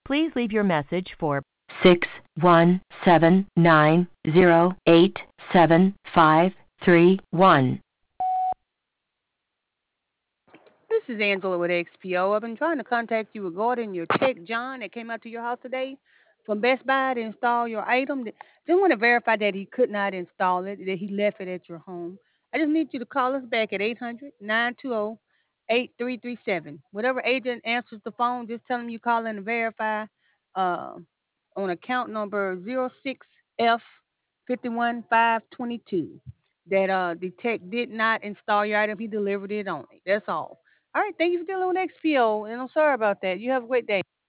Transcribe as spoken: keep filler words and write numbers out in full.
Please leave your message for six one seven nine zero eight seven five three one. This is Angela with X P O. I've been trying to contact you regarding your check, John, that came out to your house today from Best Buy to install your item. Just want to verify that he could not install it, that he left it at your home. I just need you to call us back at eight hundred nine two zero eight three three seven. Whatever agent answers the phone, just tell them you call in to verify uh, on account number zero six F five one five two two that uh, the tech did not install your item. He delivered it only. That's all. All right. Thank you for dealing with X P O. And I'm sorry about that. You have a great day.